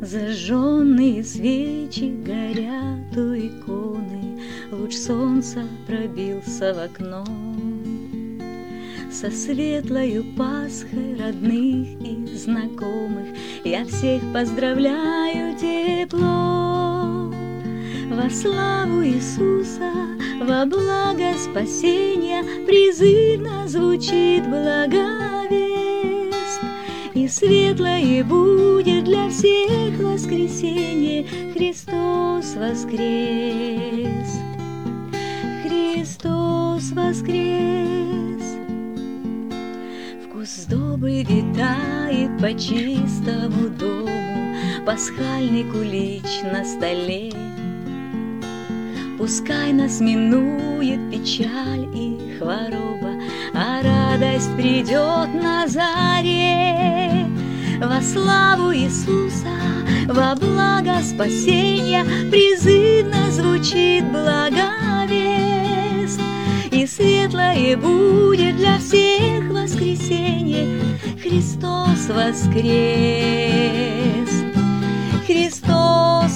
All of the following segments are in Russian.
Зажженные свечи горят у иконы, луч солнца пробился в окно. Со светлою Пасхой родных и знакомых я всех поздравляю тепло. Во славу Иисуса, во благо спасения призывно звучит благовест. И светлое будет для всех воскресенье, Христос воскрес! Христос воскрес! Вкус сдобы витает по чистому дому, пасхальный кулич на столе. Пускай нас минует печаль и хвороба, а радость придет на заре. Во славу Иисуса, во благо спасения призывно звучит благовест. И светлое будет для всех воскресенье, Христос воскрес! Христос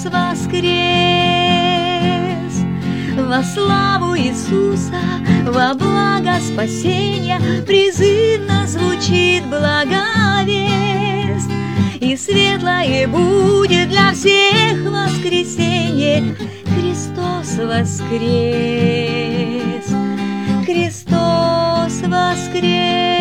воскрес! Во славу Иисуса, во благо спасения призывно звучит благовест. И светлое будет для всех воскресенье, Христос воскрес! Христос воскрес!